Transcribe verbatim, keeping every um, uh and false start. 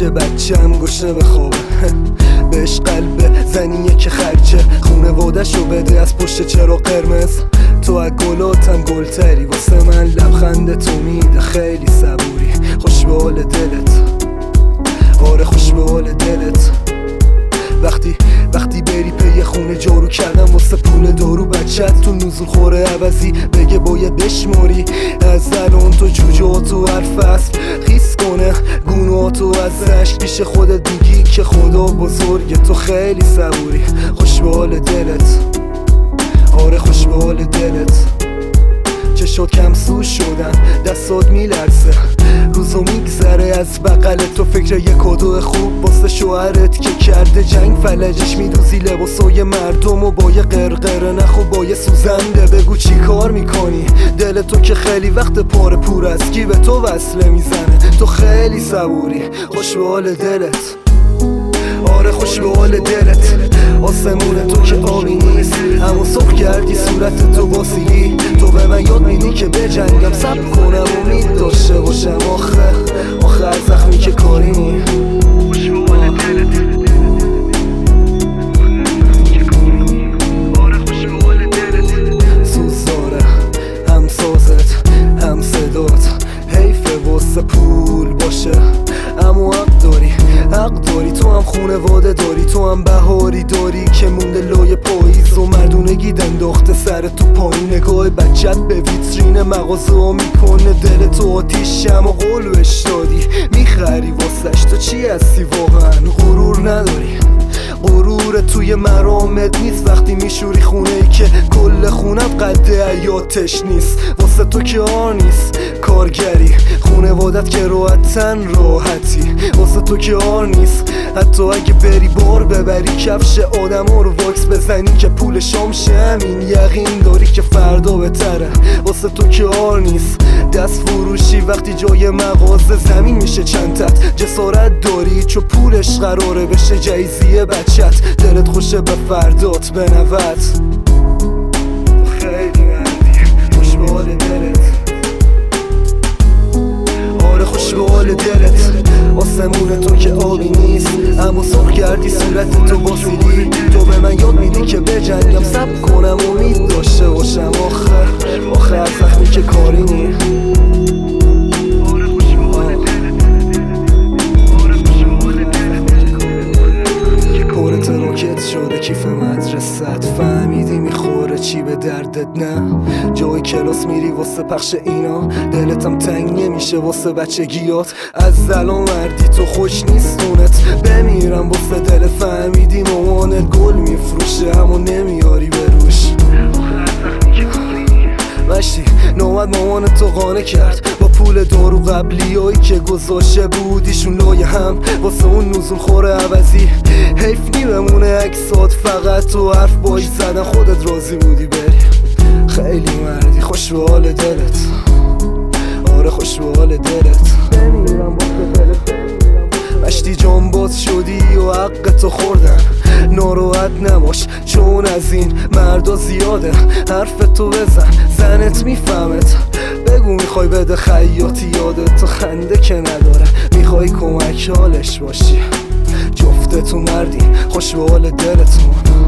که بچم گشنه بخوابه بهش قلب زنیه که خرچه خونواده‌شو بده از پشت چرا قرمز. تو از گلاتم گلتری واسه من لبخند تو میده خیلی صبوری. خوش به حال دلت، آره خوش به حال دلت. وقتی وقتی بری پی خونه جارو کردم واسه پول دارو بچت تو نزول خوره عوضی بگه باید بشماری. از الان تو جوجاتو هر فصل خیس کنه گوناتو از عشق پیش خودت میگی که خدا بزرگه. تو خیلی صبوری. خوش به حال دلت، آره خوش به حال دلت. چشات کم سو شدن دستات میلرزه روزو میگذره از بغل تو فکر یه کادو خوب واسه شوهرت که کرده جنگ فلجش میدوزی لباسای مردم و با یه قرقره نخو با یه سوزنده. بگو چی کار میکنی دل تو که خیلی وقت پاره پور است کی به تو وصله میزنه. تو خیلی صبوری. خوش به حال دلت، آره خوش به حال دلت. آسمون تو که آبی نیست اما صبح کردی صورت تو باسیلی. تو به من یاد میدی که بجنگم صبر کنم امید داشته باشم آخه آخه از زخمی که کاری نی. خوش به حال دلت، آره خوش به حال دلت. سوزاره هم سازت هم صدات حیفه واسه پول باشه اما حق داری حق داری. تو هم خونواده داری، تو هم بهاری داری که مونده لای پاییز و مردونگی انداخته سر تو پایین. نگاه بچت به ویترین مغازه ها میکنه دل تو آتیش شم و قلبش دادی میخری واسش. تو چی هستی واقعا غرور نداری؟ غرور توی مرامت نیست وقتی میشوری خونه ای که کل خونت قد حیاتش نیست. واسه تو که آر نیست کارگری خونوادت که راحتن راحتی. واسه تو که آر نیست حتی اگه بری بار ببری کفش آدم ها رو واکس بزنی که پول شام شه. همین یقین داری که فردا بهتره. واسه تو که آر نیست دست فروشی وقتی جای مغازه زمین میشه چند تت. جسارت داری چو پولش قراره بشه جایزیه بچت. دلت خوشه به فردات بنوت. خیلی مردی. خوش به حال دلت، آره خوش به حال دلت. آسمون تو که آبی نیست اما سرخ کردی صورت تو باسیلی. تو به من یاد میدی که بجنگم صبر کنم امید داشته باشم آخه آخه از زخمی که کاری نی. راکت شده کیف مدرست فهمیدی میخوره چی به دردت نه. جای کلاس میری واسه پخش اینا دلتم تنگ نمیشه واسه بچگیات. از الان مردی تو خوش نیستونت بمیرم واسه دل. فهمیدی مامانت گل میفروشه اما نمیاری بروش. مشتی نومد مامانت تو قانه کرد با پول دارو قبلی هایی که گذاشته بودیشون لای هم واسه اون نزول خوره عوضی. حیف نی بمونه اکسات فقط تو حرف باش زدن خودت راضی بودی بری. خیلی مردی. خوش به حال دلت، آره خوش به حال دلت. مشتی جان باز شدی و حق تو خوردن. ناراحت نباش چون از این مردا زیاده. حرف تو بزن زنت میفهمت. بگو میخوای بده خیاطی یادت تو خنده که نداره میخوای کمک حالش باشی. جفتتون مردی. خوش به حال دلتون.